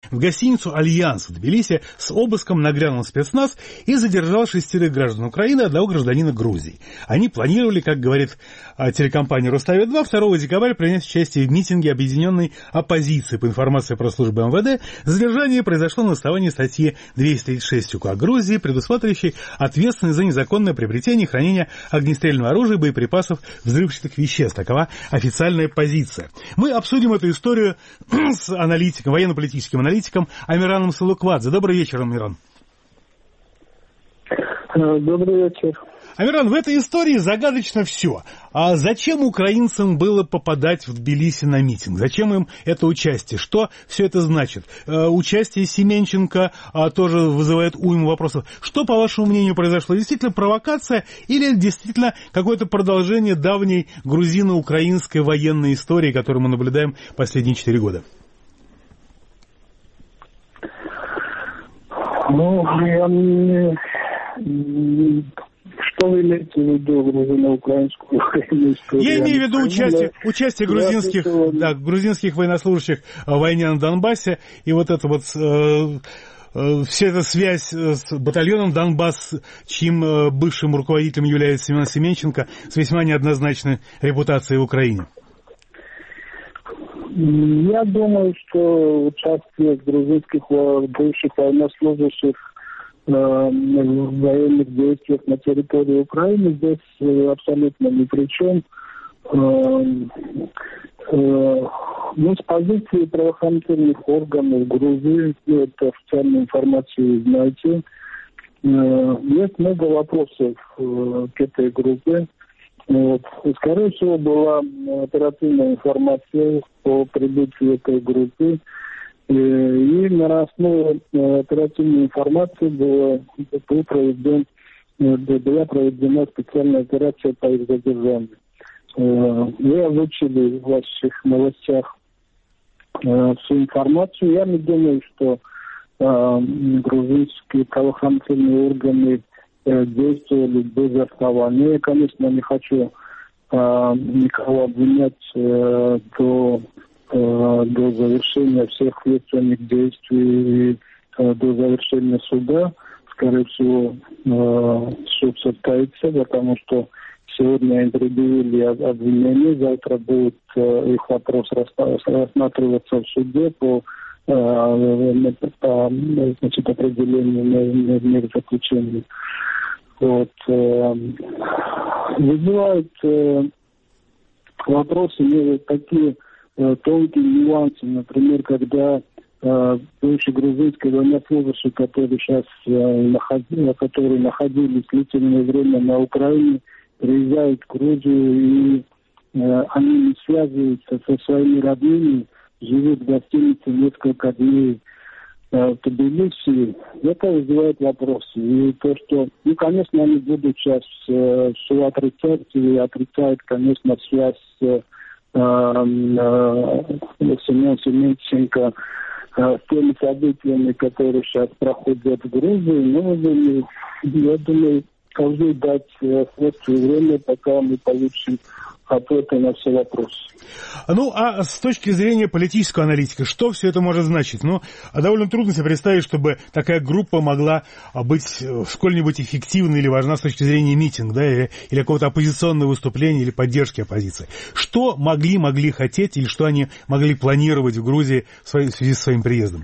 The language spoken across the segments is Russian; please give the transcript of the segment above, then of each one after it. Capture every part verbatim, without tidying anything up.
в гостиницу «Альянс» в Тбилиси с обыском нагрянул спецназ и задержал шестерых граждан Украины и одного гражданина Грузии. Они планировали, как говорит телекомпания «Руставия-два», второго декабря принять участие в митинге объединенной оппозиции. По информации пресс-службы эм вэ дэ, задержание произошло на основании статьи двести тридцать шесть УК Грузии, предусматривающей ответственность за незаконное приобретение и хранение огнестрельного оружия и боеприпасов взрывчатых веществ. Такова официальная позиция. Мы обсудим эту историю с аналитиком, военно-политическим аналитиком Амираном Салуквадзе. Добрый вечер, Амиран. Добрый вечер. Амиран, в этой истории загадочно все. А зачем украинцам было попадать в Тбилиси на митинг? Зачем им это участие? Что все это значит? Э, участие Семенченко а, тоже вызывает уйму вопросов. Что, по вашему мнению, произошло? Действительно провокация или действительно какое-то продолжение давней грузино-украинской военной истории, которую мы наблюдаем последние четыре года? Ну, я не... Что вы имеете в виду грузино-украинскую военную историю? Я имею в виду участие, участие грузинских, да, грузинских военнослужащих в войне на Донбассе, и вот это вот э, э, вся эта связь с батальоном Донбасс, чьим э, бывшим руководителем является Семен Семенченко, с весьма неоднозначной репутацией в Украине. Я думаю, что участие грузинских бывших военнослужащих в военных действиях на территории Украины здесь абсолютно ни при чем. Ну, с позиции правоохранительных органов Грузии, это официальную информацию знаете, есть много вопросов к этой группе. Вот. Скорее всего, была оперативная информация по прибытию этой группы. И на основе оперативной информации была, был проведен, была проведена специальная операция по их задержанию. Вы озвучили в ваших новостях всю информацию. Я не думаю, что грузинские правоохранительные органы действовали без основания. Я, конечно, не хочу никого обвинять до... до завершения всех следственных действий и до завершения суда. Скорее всего, суд состоится, потому что сегодня им предъявили обвинение, завтра будет их вопрос рассматриваться в суде по, по значит, определению мер заключения. Вот. Вызывают вопросы не такие тонкие нюансы, например, когда э, бывшие грузинские военнослужащие, которые сейчас э, находили, которые находились длительное время на Украине, приезжают в Грузию и э, они не связываются со своими родными, живут в гостинице несколько дней э, в Тбилиси, это вызывает вопросы. И то, что, ну, конечно, они будут сейчас э, все отрицать и отрицают, конечно, связь с Семен Семенченко с теми событиями, которые сейчас проходят в Грузии. Но я думаю, должны дать следствию время, пока мы получим ответы на все вопросы. Ну, а с точки зрения политического аналитика, что все это может значить? Ну, довольно трудно себе представить, чтобы такая группа могла быть сколь-нибудь эффективной или важна с точки зрения митинга, да, или, или какого-то оппозиционного выступления, или поддержки оппозиции. Что могли, могли хотеть, или что они могли планировать в Грузии в связи со своим приездом?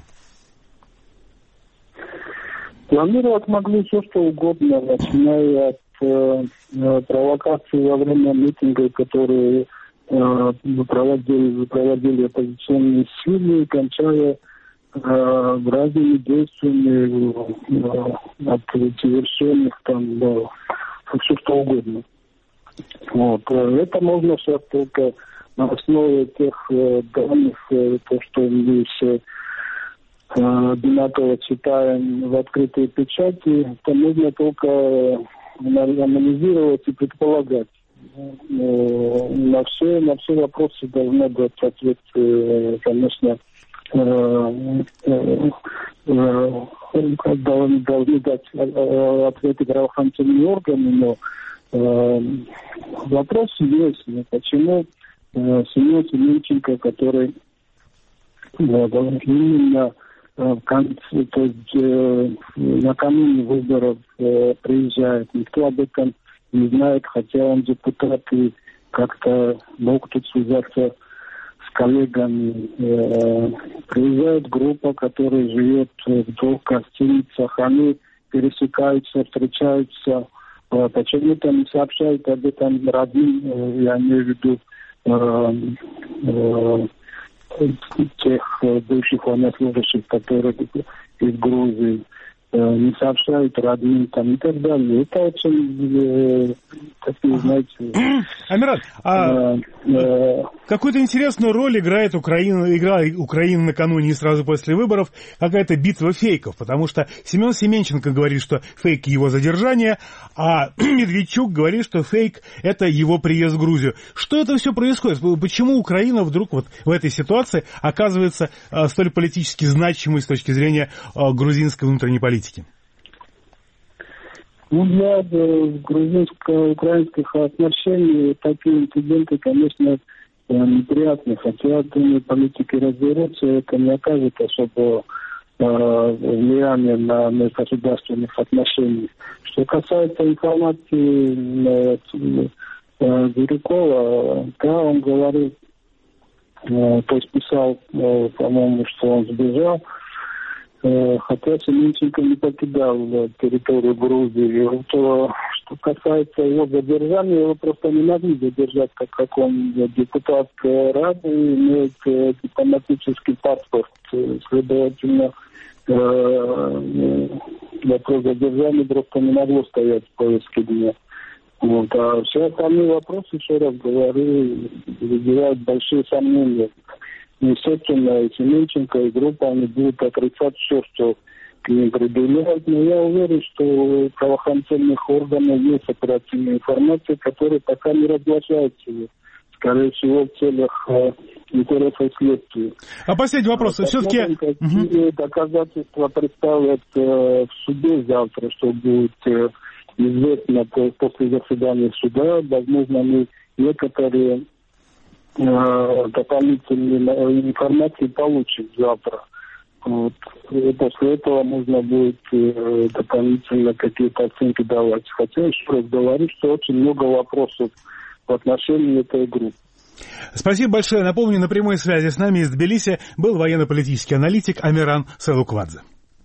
Планировать могли все, что угодно, начиная от э, провокации во время митинга, которые э, проводили, проводили оппозиционные силы, кончая э, разными действиями э, от завершенных там до все что угодно. Вот. Это можно сейчас только на основе тех э, данных, э, то, что мы все Бинатова читаем в открытой печати, то можно только анализировать и предполагать. На все, на все вопросы должны быть ответы, конечно, должны дать ответы правоохранительные органы, но вопросы есть. Почему Семен Семенченко, который именно в конце, то есть э, накануне выборов э, приезжает. Никто об этом не знает, хотя он депутат и как-то мог тут связаться с коллегами. Э, приезжает группа, которая живет в двух гостиницах, они пересекаются, встречаются. Э, почему-то не сообщают об этом родным, э, я имею в виду э, э, тех бывших военнослужащих, которые из Грузии, не сообщают родным там и так далее. Это очень, э, такие, знаете... Амиран, а э, какую-то интересную роль играет Украина, играла Украина накануне и сразу после выборов, какая-то битва фейков, потому что Семен Семенченко говорит, что фейк его задержание, а Медведчук говорит, что фейк это его приезд в Грузию. Что это все происходит? Почему Украина вдруг вот в этой ситуации оказывается э, столь политически значимой с точки зрения э, грузинской внутренней политики? Ну, для грузинско-украинских отношений такие инциденты, конечно, неприятны. Хотя, я думаю, политики разберутся, это не окажет особо э, влияния на межгосударственных отношениях. Что касается информации э, э, Бирюкова, да, он говорил, э, то есть писал, э, по-моему, что он сбежал. Хотя Семенченко не покидал территорию Грузии. То, что касается его задержания, его просто не могли задержать, так как он депутат Рады, имеет дипломатический паспорт. Следовательно, вопрос задержания просто не могло стоять в повестке дня. Вот. А все остальные вопросы, еще раз говорю, вызывают большие сомнения. Естественно, и Семенченко, и группа, они будут отрицать все, что к ним предъявляют. Но я уверен, что у правоохранительных органов есть оперативная информация, которая пока не разглашается, скорее всего, в целях э, интересов следствия. А последний вопрос. Все-таки... Какие доказательства представят э, в суде завтра, что будет э, известно после заседания суда. Возможно, мы некоторые дополнительной информации получим завтра. Вот. И после этого можно будет э, дополнительно какие-то оценки давать. Хотя, еще раз говорю, что очень много вопросов в отношении этой группы. Спасибо большое. Напомню, на прямой связи с нами из Тбилиси был военно-политический аналитик Амиран Селуквадзе.